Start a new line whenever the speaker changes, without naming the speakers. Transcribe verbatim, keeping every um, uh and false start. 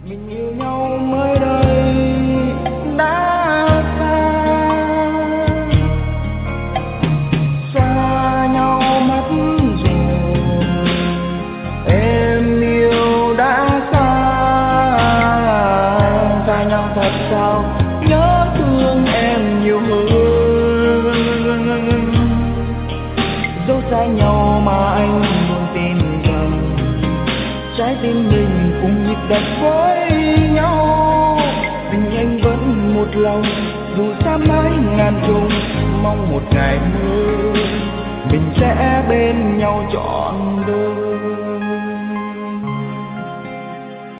Mình yêu nhau mới đây đã xa, xa nhau mất rồi. Em yêu đã xa, xa nhau thật sao, nhớ thương em nhiều hơn. Dẫu xa nhau mà anh luôn tin rằng trái tim mình cùng nhịp đập với nhau. Tình anh vẫn một lòng, dù xa mãi ngàn trùng, mong một ngày mơ mình sẽ bên nhau trọn đời.